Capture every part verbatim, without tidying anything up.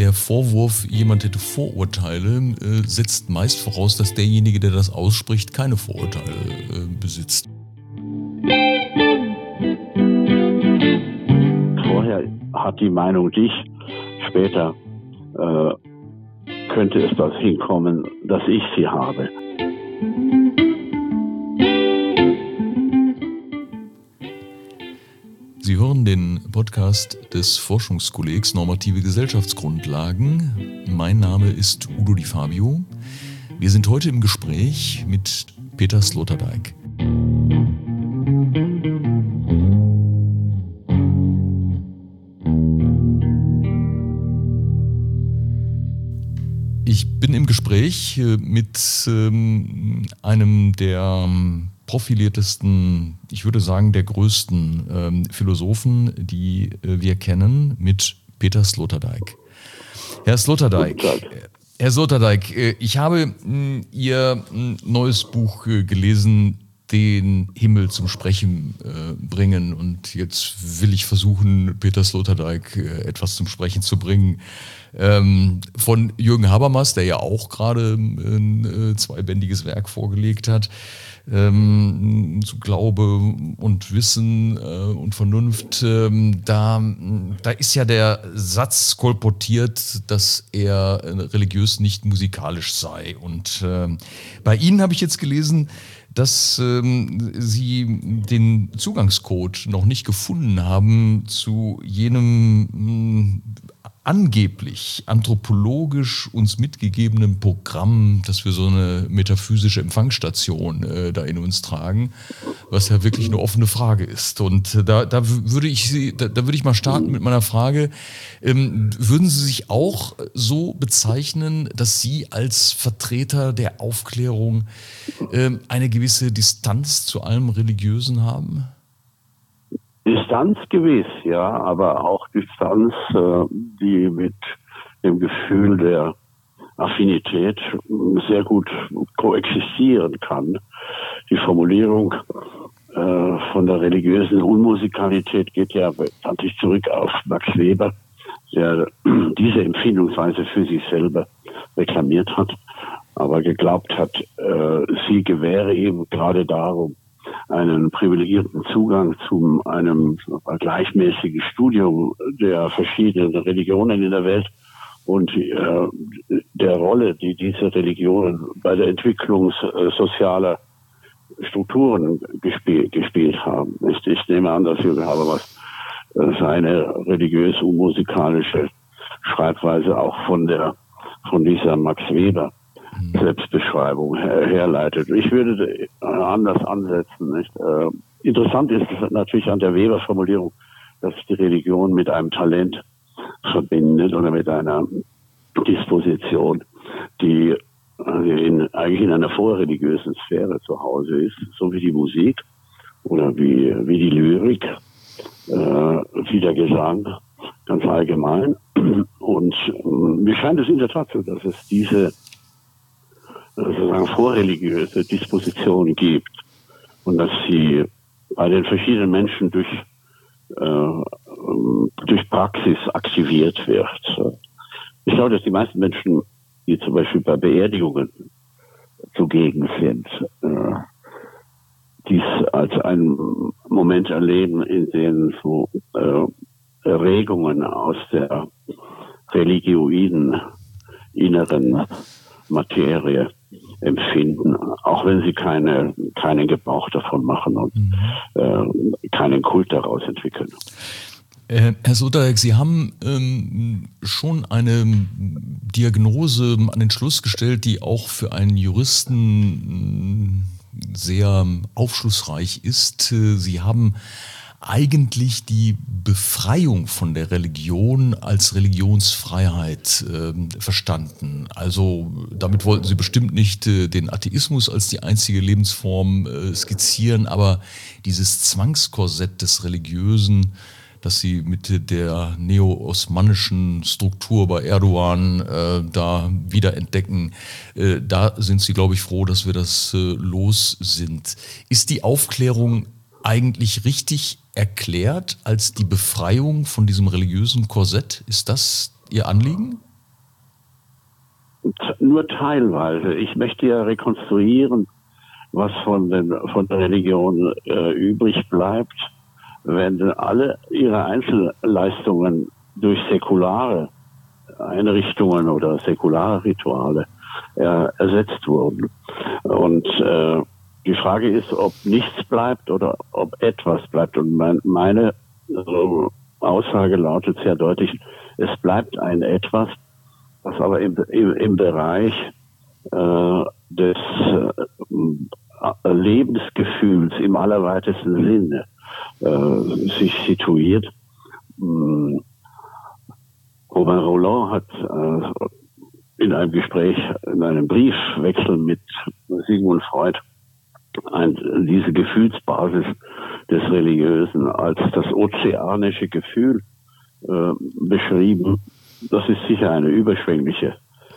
der Vorwurf, jemand hätte Vorurteile, äh, setzt meist voraus, dass derjenige, der das ausspricht, keine Vorurteile äh, besitzt. Vorher hat die Meinung dich, später äh, könnte es das hinkommen, dass ich sie habe. Sie hören den Podcast des Forschungskollegs Normative Gesellschaftsgrundlagen. Mein Name ist Udo Di Fabio. Wir sind heute im Gespräch mit Peter Sloterdijk. Ich bin im Gespräch mit ähm, einem der profiliertesten, ich würde sagen der größten ähm, Philosophen, die äh, wir kennen, mit Peter Sloterdijk. Herr Sloterdijk, Herr Sloterdijk, äh, ich habe mh, Ihr mh, neues Buch äh, gelesen, den Himmel zum Sprechen äh, bringen, und jetzt will ich versuchen, Peter Sloterdijk äh, etwas zum Sprechen zu bringen. Ähm, von Jürgen Habermas, der ja auch gerade ein äh, zweibändiges Werk vorgelegt hat, ähm, zu Glaube und Wissen äh, und Vernunft. Ähm, da, da ist ja der Satz kolportiert, dass er äh, religiös nicht musikalisch sei. Und äh, bei Ihnen habe ich jetzt gelesen, dass ähm, Sie den Zugangscode noch nicht gefunden haben zu jenem mh, angeblich anthropologisch uns mitgegebenen Programm, dass wir so eine metaphysische Empfangsstation äh, da in uns tragen, was ja wirklich eine offene Frage ist. Und äh, da, da würde ich Sie, da, da würde ich mal starten mit meiner Frage: ähm, Würden Sie sich auch so bezeichnen, dass Sie als Vertreter der Aufklärung ähm, eine gewisse Distanz zu allem Religiösen haben? Distanz gewiss, ja, aber auch Distanz, äh, die mit dem Gefühl der Affinität sehr gut koexistieren kann. Die Formulierung äh, von der religiösen Unmusikalität geht ja bekanntlich zurück auf Max Weber, der diese Empfindungsweise für sich selber reklamiert hat, aber geglaubt hat, äh, sie gewähre ihm gerade darum einen privilegierten Zugang zu einem gleichmäßigen Studium der verschiedenen Religionen in der Welt und äh, der Rolle, die diese Religionen bei der Entwicklung äh, sozialer Strukturen gespielt, gespielt haben. Ich, ich nehme an, dass Jürgen Habermas äh, seine religiös-musikalische Schreibweise auch von der von dieser Max Weber Selbstbeschreibung her, herleitet. Ich würde anders ansetzen. Nicht? Äh, interessant ist natürlich an der Weber-Formulierung, dass sich die Religion mit einem Talent verbindet oder mit einer Disposition, die in, eigentlich in einer vorreligiösen Sphäre zu Hause ist, so wie die Musik oder wie, wie die Lyrik, äh, wie der Gesang, ganz allgemein. Und äh, mir scheint es in der Tat so, dass es diese sozusagen vorreligiöse Disposition gibt und dass sie bei den verschiedenen Menschen durch äh, durch Praxis aktiviert wird. Ich glaube, dass die meisten Menschen, die zum Beispiel bei Beerdigungen zugegen sind, äh, dies als einen Moment erleben, in dem so äh, Erregungen aus der religioiden inneren Materie empfinden, auch wenn sie keine, keinen Gebrauch davon machen und mhm. äh, keinen Kult daraus entwickeln. Äh, Herr Sloterdijk, Sie haben ähm, schon eine Diagnose an den Schluss gestellt, die auch für einen Juristen äh, sehr aufschlussreich ist. Sie haben eigentlich die Befreiung von der Religion als Religionsfreiheit äh, verstanden. Also damit wollten Sie bestimmt nicht äh, den Atheismus als die einzige Lebensform äh, skizzieren, aber dieses Zwangskorsett des Religiösen, das Sie mit der neo-osmanischen Struktur bei Erdogan äh, da wieder entdecken, äh, da sind Sie, glaube ich, froh, dass wir das äh, los sind. Ist die Aufklärung eigentlich richtig erklärt als die Befreiung von diesem religiösen Korsett? Ist das Ihr Anliegen? nur teilweise. Ich möchte ja rekonstruieren, was von, den, von der Religion äh, übrig bleibt, wenn alle ihre Einzelleistungen durch säkulare Einrichtungen oder säkulare Rituale äh, ersetzt wurden. Und äh, die Frage ist, ob nichts bleibt oder ob etwas bleibt. Und mein, meine äh, Aussage lautet sehr deutlich, es bleibt ein Etwas, was aber im, im, im Bereich äh, des äh, Lebensgefühls im allerweitesten Sinne äh, sich situiert. Ähm, Robert Roland hat äh, in einem Gespräch, in einem Briefwechsel mit Sigmund Freud ein, diese Gefühlsbasis des Religiösen als das ozeanische Gefühl äh, beschrieben. Das ist sicher eine überschwängliche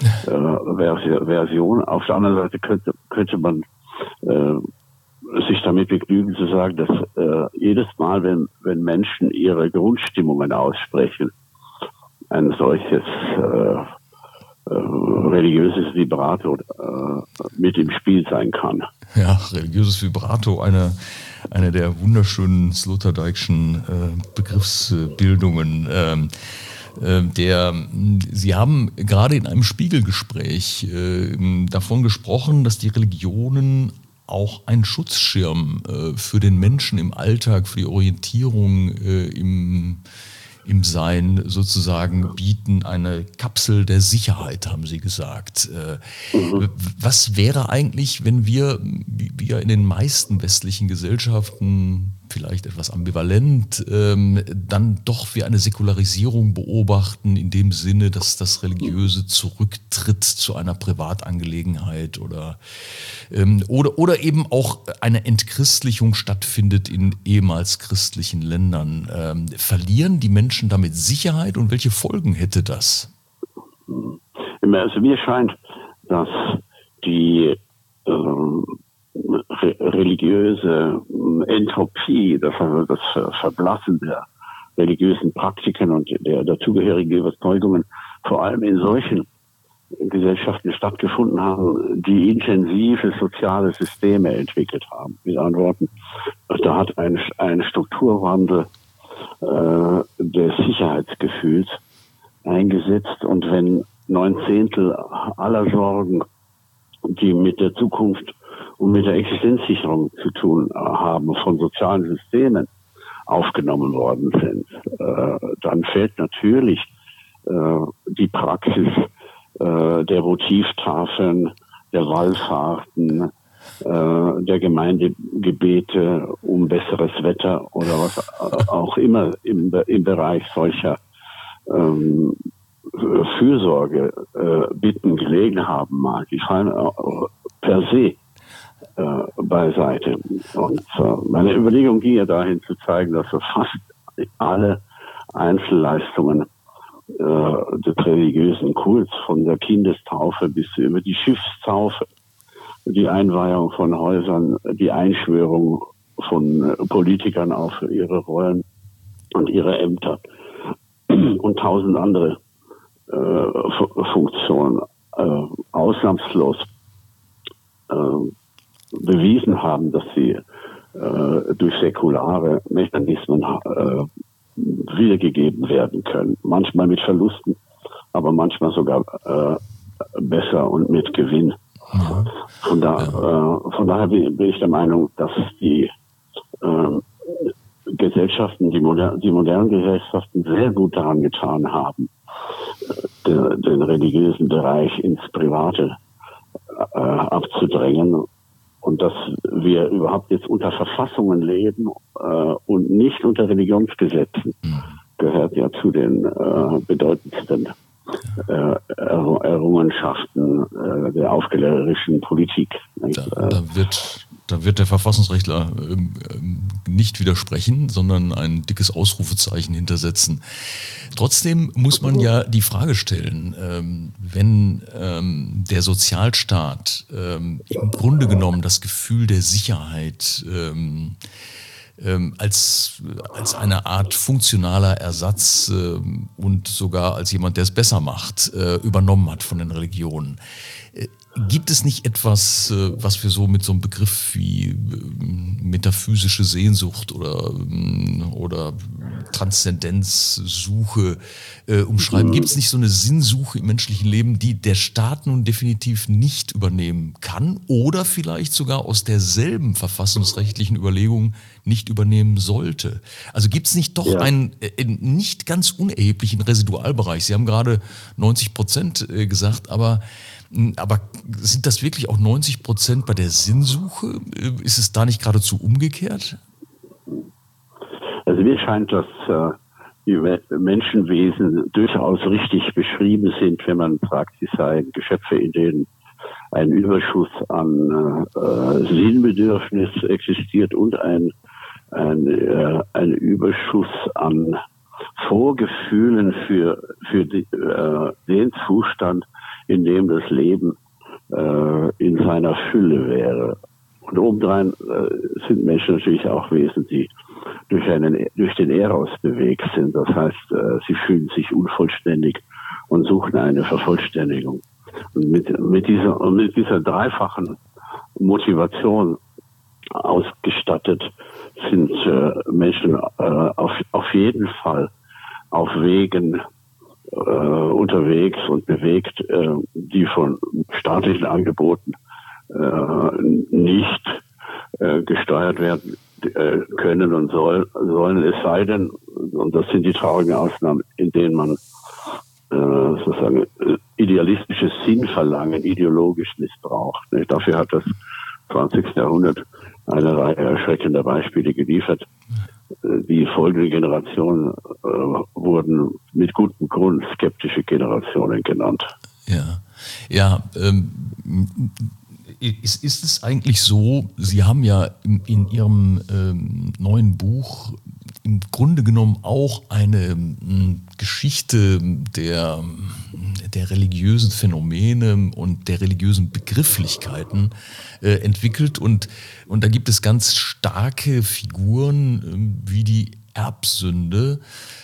äh, Version. Auf der anderen Seite könnte, könnte man äh, sich damit begnügen zu sagen, dass äh, jedes Mal, wenn, wenn Menschen ihre Grundstimmungen aussprechen, ein solches äh, äh, religiöses Vibrato äh, mit im Spiel sein kann. Ja, religiöses Vibrato, eine, eine der wunderschönen Sloterdijkschen äh, Begriffsbildungen. Ähm, äh, der, Sie haben gerade in einem Spiegelgespräch äh, davon gesprochen, dass die Religionen auch ein Schutzschirm äh, für den Menschen im Alltag, für die Orientierung äh, im im Sein sozusagen bieten, eine Kapsel der Sicherheit, haben Sie gesagt. Mhm. Was wäre eigentlich, wenn wir, wie wir in den meisten westlichen Gesellschaften, vielleicht etwas ambivalent, ähm, dann doch wie eine Säkularisierung beobachten, in dem Sinne, dass das Religiöse zurücktritt zu einer Privatangelegenheit oder, ähm, oder, oder eben auch eine Entchristlichung stattfindet in ehemals christlichen Ländern. Ähm, verlieren die Menschen damit Sicherheit und welche Folgen hätte das? Also mir scheint, dass die ähm, re- religiöse Entropie, das, das Verblassen der religiösen Praktiken und der dazugehörigen Überzeugungen vor allem in solchen Gesellschaften stattgefunden haben, die intensive soziale Systeme entwickelt haben. Mit anderen Worten, da hat ein, ein Strukturwandel äh, des Sicherheitsgefühls eingesetzt, und wenn neun Zehntel aller Sorgen, die mit der Zukunft und mit der Existenzsicherung zu tun haben, von sozialen Systemen aufgenommen worden sind, äh, dann fällt natürlich äh, die Praxis äh, der Votivtafeln, der Wallfahrten, äh, der Gemeindegebete um besseres Wetter oder was auch immer im, im Bereich solcher ähm, Fürsorge äh, bitten gelegen haben mag. Die fallen äh, per se äh, beiseite. Und äh, meine Überlegung ging ja dahin zu zeigen, dass so fast alle Einzelleistungen äh, des religiösen Kults, von der Kindestaufe bis über die Schiffstaufe, die Einweihung von Häusern, die Einschwörung von äh, Politikern auf ihre Rollen und ihre Ämter und tausend andere äh, Funktionen äh, ausnahmslos äh, bewiesen haben, dass sie äh, durch säkulare Mechanismen äh, wiedergegeben werden können. Manchmal mit Verlusten, aber manchmal sogar äh, besser und mit Gewinn. Ja. Von, da, ja. äh, von daher bin ich der Meinung, dass die äh, Gesellschaften, die, moder- die modernen Gesellschaften sehr gut daran getan haben, den, den religiösen Bereich ins Private äh, abzudrängen, und dass wir überhaupt jetzt unter Verfassungen leben äh, und nicht unter Religionsgesetzen, gehört ja zu den äh, bedeutendsten äh, Errungenschaften äh, der aufklärerischen Politik. Da, da wird Da wird der Verfassungsrechtler ähm, nicht widersprechen, sondern ein dickes Ausrufezeichen hintersetzen. Trotzdem muss man ja die Frage stellen, ähm, wenn ähm, der Sozialstaat ähm, im Grunde genommen das Gefühl der Sicherheit ähm, ähm, als, als eine Art funktionaler Ersatz ähm, und sogar als jemand, der es besser macht, äh, übernommen hat von den Religionen. Äh, Gibt es nicht etwas, was wir so mit so einem Begriff wie metaphysische Sehnsucht oder, oder Transzendenzsuche äh, umschreiben? Gibt es nicht so eine Sinnsuche im menschlichen Leben, die der Staat nun definitiv nicht übernehmen kann oder vielleicht sogar aus derselben verfassungsrechtlichen Überlegung nicht übernehmen sollte? Also gibt es nicht doch ja. einen äh, nicht ganz unerheblichen Residualbereich? Sie haben gerade neunzig Prozent äh, gesagt, aber Aber sind das wirklich auch neunzig Prozent bei der Sinnsuche? Ist es da nicht geradezu umgekehrt? Also mir scheint, dass äh, die Menschenwesen durchaus richtig beschrieben sind, wenn man sagt, sie seien Geschöpfe, in denen ein Überschuss an äh, Sinnbedürfnis existiert und ein, ein, äh, ein Überschuss an Vorgefühlen für, für die, äh, den Zustand, in dem das Leben äh, in seiner Fülle wäre. Und obendrein äh, sind Menschen natürlich auch Wesen, die durch, einen, durch den Eros bewegt sind. Das heißt, äh, sie fühlen sich unvollständig und suchen eine Vervollständigung. Und mit, mit, dieser, mit dieser dreifachen Motivation ausgestattet sind äh, Menschen äh, auf, auf jeden Fall auf Wegen äh, unterwegs und bewegt, äh, die von staatlichen Angeboten äh, nicht äh, gesteuert werden äh, können und soll, sollen, es sei denn, und das sind die traurigen Ausnahmen, in denen man äh, sozusagen idealistisches Sinnverlangen ideologisch missbraucht. Ne? Dafür hat das zwanzigsten Jahrhundert eine Reihe erschreckender Beispiele geliefert. Die folgenden Generationen äh, wurden mit gutem Grund skeptische Generationen genannt. Ja, ja. Ähm, ist, ist es eigentlich so, Sie haben ja in, in Ihrem ähm, neuen Buch im Grunde genommen auch eine m, Geschichte der, der religiösen Phänomene und der religiösen Begrifflichkeiten äh, entwickelt. Und, und da gibt es ganz starke Figuren äh, wie die Erbsünde.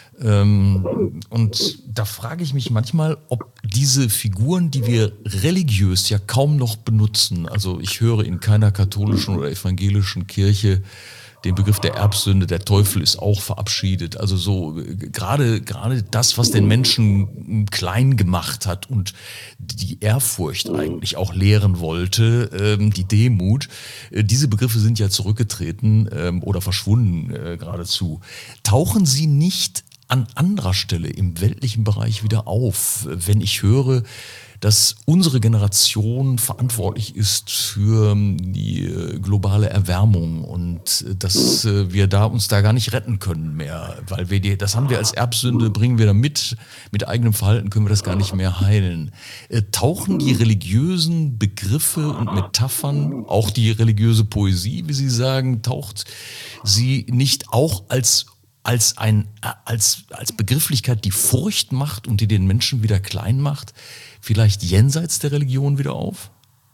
Ähm, und da frage ich mich manchmal, ob diese Figuren, die wir religiös ja kaum noch benutzen, also ich höre in keiner katholischen oder evangelischen Kirche den Begriff der Erbsünde, der Teufel ist auch verabschiedet. Also so gerade gerade das, was den Menschen klein gemacht hat und die Ehrfurcht eigentlich auch lehren wollte, ähm, die Demut, äh, diese Begriffe sind ja zurückgetreten ähm, oder verschwunden äh, geradezu. Tauchen sie nicht an anderer Stelle im weltlichen Bereich wieder auf, wenn ich höre, dass unsere Generation verantwortlich ist für die globale Erwärmung und dass wir da uns da gar nicht retten können mehr, weil wir die, das haben wir als Erbsünde, bringen wir da mit, mit eigenem Verhalten können wir das gar nicht mehr heilen. Tauchen die religiösen Begriffe und Metaphern, auch die religiöse Poesie, wie Sie sagen, taucht sie nicht auch als als ein als als Begrifflichkeit, die Furcht macht und die den Menschen wieder klein macht, vielleicht jenseits der Religion wieder auf?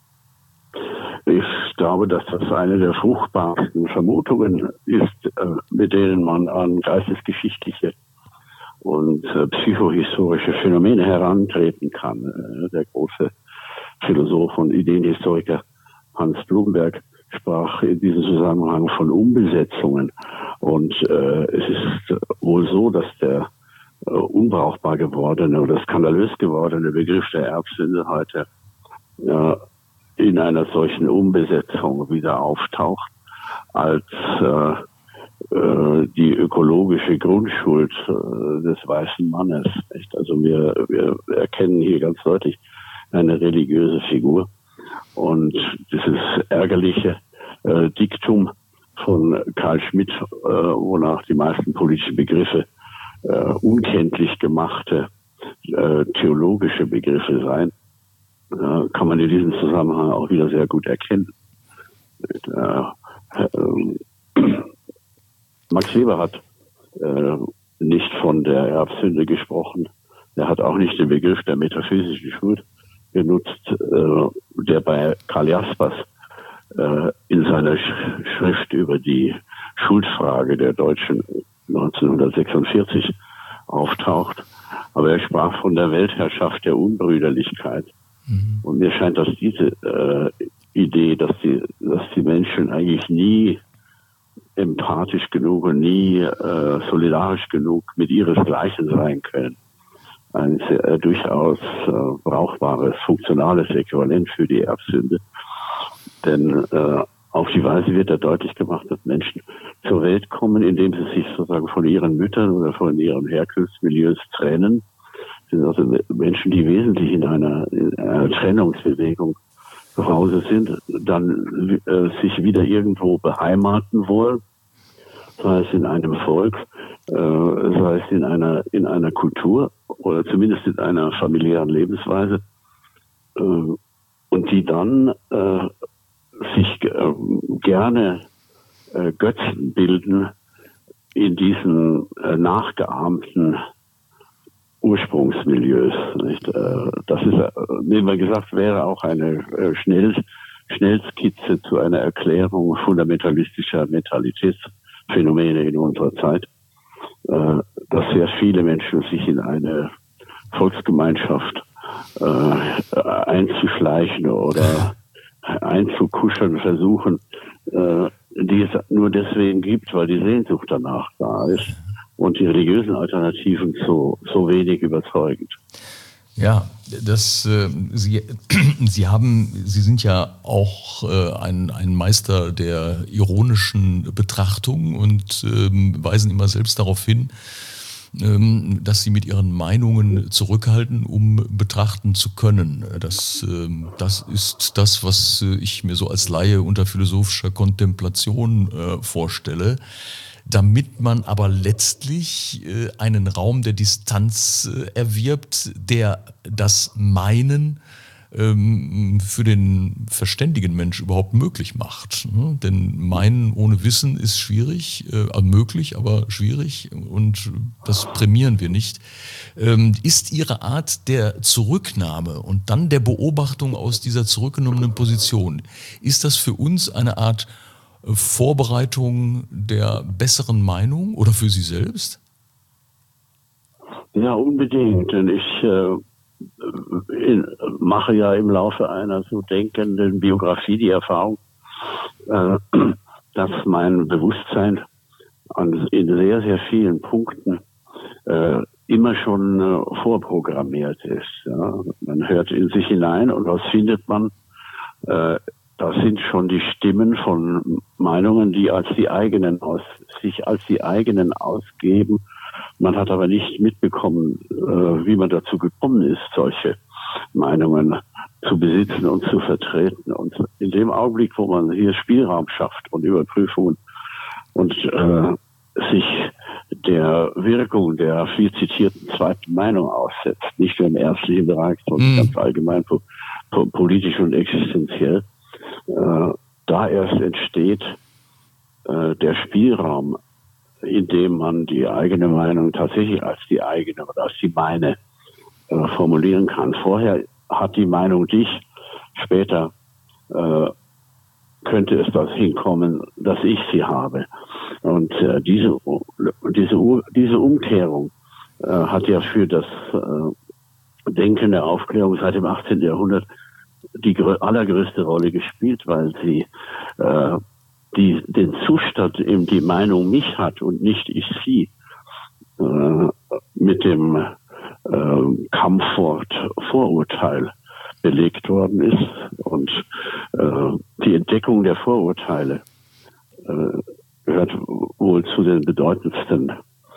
Ich glaube, dass das eine der fruchtbarsten Vermutungen ist, mit denen man an geistesgeschichtliche und psychohistorische Phänomene herantreten kann. Der große Philosoph und Ideenhistoriker Hans Blumberg sprach in diesem Zusammenhang von Umbesetzungen. Und äh, es ist wohl so, dass der äh, unbrauchbar gewordene oder skandalös gewordene Begriff der Erbsünde heute äh, in einer solchen Umbesetzung wieder auftaucht, als äh, äh, die ökologische Grundschuld äh, des weißen Mannes. Nicht? Also wir, wir erkennen hier ganz deutlich eine religiöse Figur. Und dieses ärgerliche äh, Diktum von Karl Schmitt, äh, wonach die meisten politischen Begriffe äh, unkenntlich gemachte äh, theologische Begriffe seien, äh, kann man in diesem Zusammenhang auch wieder sehr gut erkennen. Äh, äh, Max Weber hat äh, nicht von der Erbsünde gesprochen. Er hat auch nicht den Begriff der metaphysischen Schuld genutzt, äh, der bei Karl Jaspers äh, in seiner Sch- Schrift über die Schuldfrage der Deutschen neunzehnhundertsechsundvierzig auftaucht. Aber er sprach von der Weltherrschaft der Unbrüderlichkeit. Mhm. Und mir scheint, dass diese äh, Idee, dass die, dass die Menschen eigentlich nie empathisch genug und nie äh, solidarisch genug mit ihresgleichen sein können, ein sehr, äh, durchaus äh, brauchbares, funktionales Äquivalent für die Erbsünde. Denn äh, auf die Weise wird da deutlich gemacht, dass Menschen zur Welt kommen, indem sie sich sozusagen von ihren Müttern oder von ihren Herkunftsmilieus trennen. Das sind also Menschen, die wesentlich in einer, in einer Trennungsbewegung zu Hause sind, dann äh, sich wieder irgendwo beheimaten wollen, sei es in einem Volk, äh, sei es in einer, in einer Kultur oder zumindest in einer familiären Lebensweise, äh, und die dann äh, sich äh, gerne äh, Götzen bilden in diesen äh, nachgeahmten Ursprungsmilieus. Nicht? Äh, das ist, äh, wie wir gesagt, wäre auch eine äh, Schnell, Schnellskizze zu einer Erklärung fundamentalistischer Mentalitätsphänomene in unserer Zeit, äh, dass sehr viele Menschen sich in eine Volksgemeinschaft äh, einzuschleichen oder einzukuscheln versuchen, äh, die es nur deswegen gibt, weil die Sehnsucht danach da ist und die religiösen Alternativen so, so wenig überzeugend. Ja, das, äh, Sie, Sie haben, Sie sind ja auch äh, ein, ein Meister der ironischen Betrachtung und ähm, weisen immer selbst darauf hin, ähm, dass Sie mit Ihren Meinungen zurückhalten, um betrachten zu können. Das, ähm, das ist das, was ich mir so als Laie unter philosophischer Kontemplation äh, vorstelle. Damit man aber letztlich äh, einen Raum der Distanz äh, erwirbt, der das Meinen ähm, für den verständigen Mensch überhaupt möglich macht. Ne? Denn Meinen ohne Wissen ist schwierig, äh, möglich, aber schwierig, und das prämieren wir nicht. Ähm, ist Ihre Art der Zurücknahme und dann der Beobachtung aus dieser zurückgenommenen Position, ist das für uns eine Art Vorbereitung der besseren Meinung oder für Sie selbst? Ja, unbedingt. Denn ich äh, in, mache ja im Laufe einer so denkenden Biografie die Erfahrung, äh, dass mein Bewusstsein an, in sehr, sehr vielen Punkten äh, immer schon äh, vorprogrammiert ist. Ja. Man hört in sich hinein und was findet man? Äh, Das sind schon die Stimmen von Meinungen, die als die eigenen aus, sich als die eigenen ausgeben. Man hat aber nicht mitbekommen, äh, wie man dazu gekommen ist, solche Meinungen zu besitzen und zu vertreten. Und in dem Augenblick, wo man hier Spielraum schafft und Überprüfungen und äh, sich der Wirkung der viel zitierten zweiten Meinung aussetzt, nicht nur im ärztlichen Bereich, sondern mm. ganz allgemein po- po- politisch und existenziell, Äh, da erst entsteht äh, der Spielraum, in dem man die eigene Meinung tatsächlich als die eigene oder als die meine äh, formulieren kann. Vorher hat die Meinung dich, später äh, könnte es das hinkommen, dass ich sie habe. Und äh, diese, diese, diese Umkehrung äh, hat ja für das äh, Denken der Aufklärung seit dem achtzehnten Jahrhundert die allergrößte Rolle gespielt, weil sie äh, die, den Zustand, in die Meinung mich hat und nicht ich sie, äh, mit dem äh, Kampfwort Vorurteil belegt worden ist. Und äh, die Entdeckung der Vorurteile äh, gehört wohl zu den bedeutendsten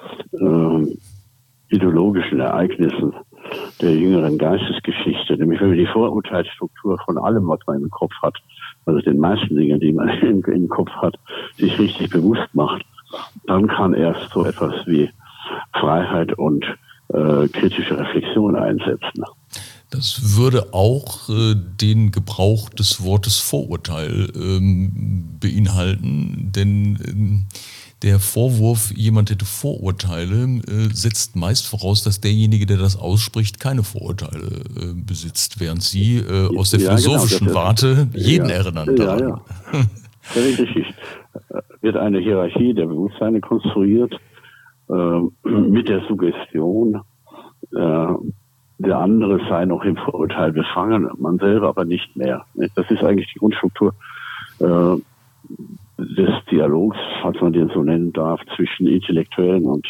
äh, ideologischen Ereignissen der jüngeren Geistesgeschichte, nämlich wenn man die Vorurteilsstruktur von allem, was man im Kopf hat, also den meisten Dingen, die man im, im Kopf hat, sich richtig bewusst macht, dann kann erst so etwas wie Freiheit und äh, kritische Reflexion einsetzen. Das würde auch äh, den Gebrauch des Wortes Vorurteil ähm, beinhalten, denn ähm, der Vorwurf, jemand hätte Vorurteile, äh, setzt meist voraus, dass derjenige, der das ausspricht, keine Vorurteile äh, besitzt, während Sie äh, aus der ja, philosophischen genau, Warte jeden ja, erinnern ja, daran. Ja. Richtig. wird eine Hierarchie der Bewusstseine konstruiert äh, mit der Suggestion, äh, der andere sei noch im Vorurteil befangen, man selber aber nicht mehr. Das ist eigentlich die Grundstruktur äh, des Dialogs, falls man den so nennen darf, zwischen Intellektuellen und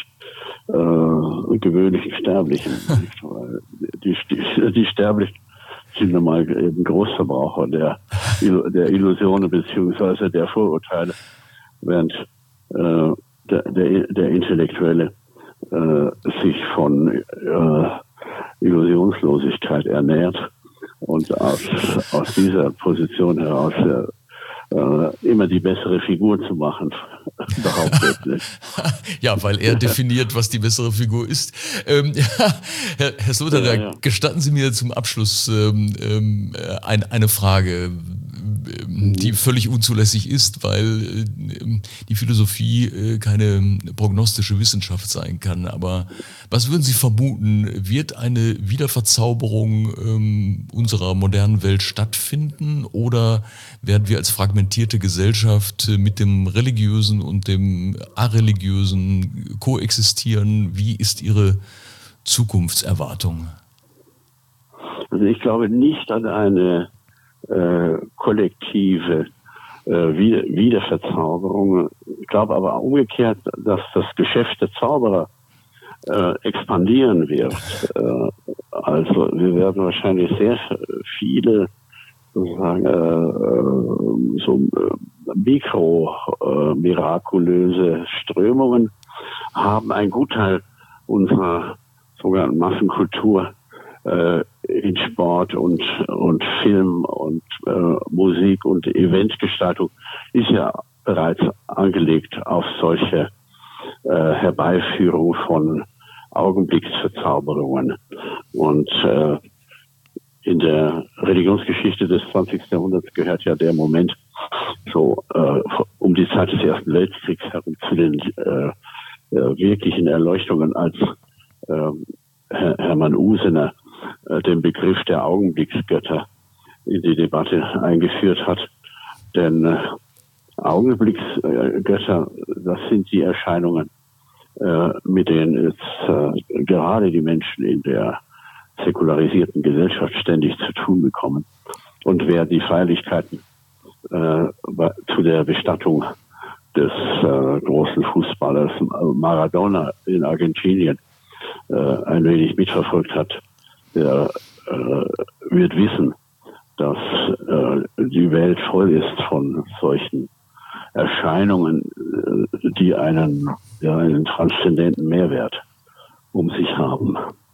äh, gewöhnlichen Sterblichen. die, die, die Sterblichen sind nun mal eben Großverbraucher der, der Illusionen beziehungsweise der Vorurteile, während äh, der, der, der Intellektuelle äh, sich von äh, Illusionslosigkeit ernährt und aus, aus dieser Position heraus äh, immer die bessere Figur zu machen, behauptet. Ja, weil er definiert, was die bessere Figur ist. Ähm, ja, Herr, Herr Sloterdijk, ja, ja. Gestatten Sie mir zum Abschluss ähm, ähm, ein, eine Frage, die völlig unzulässig ist, weil äh, die Philosophie äh, keine prognostische Wissenschaft sein kann. Aber was würden Sie vermuten, wird eine Wiederverzauberung ähm, unserer modernen Welt stattfinden oder werden wir als fragmentierte Gesellschaft mit dem Religiösen und dem Areligiösen koexistieren? Wie ist Ihre Zukunftserwartung? Also ich glaube nicht an eine äh, kollektive äh, Wiederverzauberung. Ich glaube aber umgekehrt, dass das Geschäft der Zauberer äh, expandieren wird. Äh, also wir werden wahrscheinlich sehr viele sozusagen äh, so äh, mikro-mirakulöse äh, Strömungen haben. Ein Gutteil unserer sogenannten Massenkultur äh, in Sport und und Film und äh, Musik und Eventgestaltung ist ja bereits angelegt auf solche äh, Herbeiführung von Augenblicksverzauberungen. Und äh, in der Religionsgeschichte des zwanzigsten Jahrhunderts gehört ja der Moment so äh, um die Zeit des Ersten Weltkriegs herum zu den äh, äh, wirklichen Erleuchtungen, als äh, Herr, Hermann Usener äh, den Begriff der Augenblicksgötter in die Debatte eingeführt hat. Denn äh, Augenblicksgötter, das sind die Erscheinungen, äh, mit denen jetzt äh, gerade die Menschen in der säkularisierten Gesellschaft ständig zu tun bekommen. Und wer die Feierlichkeiten äh, zu der Bestattung des äh, großen Fußballers Maradona in Argentinien äh, ein wenig mitverfolgt hat, der äh, wird wissen, dass äh, die Welt voll ist von solchen Erscheinungen, äh, die einen, ja, einen transzendenten Mehrwert um sich haben.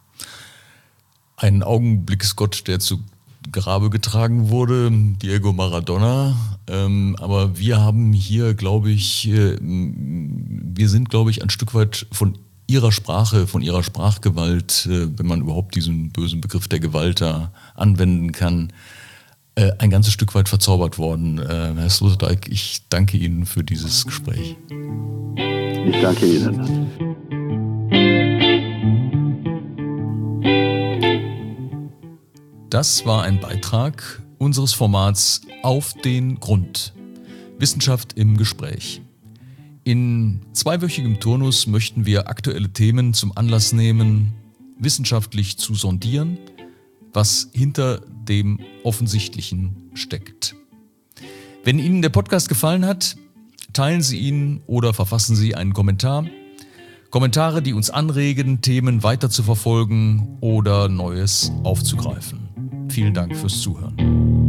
Ein Augenblicksgott, der zu Grabe getragen wurde, Diego Maradona. Ähm, aber wir haben hier, glaube ich, äh, wir sind, glaube ich, ein Stück weit von ihrer Sprache, von ihrer Sprachgewalt, äh, wenn man überhaupt diesen bösen Begriff der Gewalt da anwenden kann, äh, ein ganzes Stück weit verzaubert worden. Äh, Herr Sloterdijk, ich danke Ihnen für dieses Gespräch. Ich danke Ihnen. Das war ein Beitrag unseres Formats Auf den Grund. Wissenschaft im Gespräch. In zweiwöchigem Turnus möchten wir aktuelle Themen zum Anlass nehmen, wissenschaftlich zu sondieren, was hinter dem Offensichtlichen steckt. Wenn Ihnen der Podcast gefallen hat, teilen Sie ihn oder verfassen Sie einen Kommentar. Kommentare, die uns anregen, Themen weiter zu verfolgen oder Neues aufzugreifen. Vielen Dank fürs Zuhören.